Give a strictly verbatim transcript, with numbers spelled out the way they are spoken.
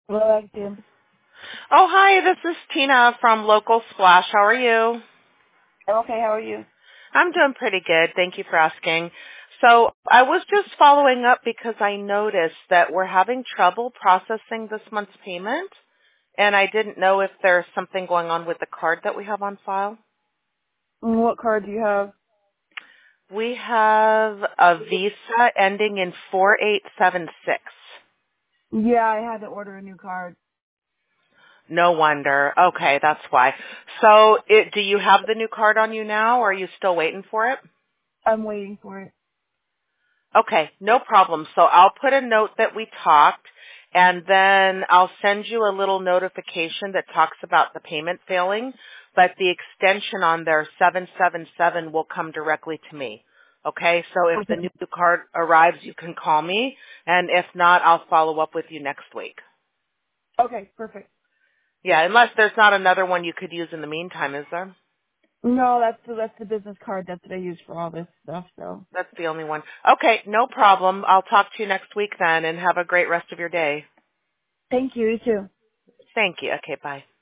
Well, I do. Oh, hi, this is Tina from Local Splash. How are you? I'm okay. How are you? I'm doing pretty good. Thank you for asking. So I was just following up because I noticed that we're having trouble processing this month's payment, and I didn't know if there's something going on with the card that we have on file. Mm, What card do you have? We have a Visa ending in four eight seven six. Yeah, I had to order a new card. No wonder. Okay, that's why. So it, do you have the new card on you now, or are you still waiting for it? I'm waiting for it. Okay, no problem. So I'll put a note that we talked, and then I'll send you a little notification that talks about the payment failing, but the extension on there, seven seven seven, will come directly to me. Okay, so if the Okay. new card arrives, you can call me, and if not, I'll follow up with you next week. Okay, perfect. Yeah, unless there's not another one you could use in the meantime, is there? No, that's the that's the business card. That's what I use for all this stuff. So, That's the only one. Okay, no problem. I'll talk to you next week then, and have a great rest of your day. thank you. You too. Thank you. Okay, bye.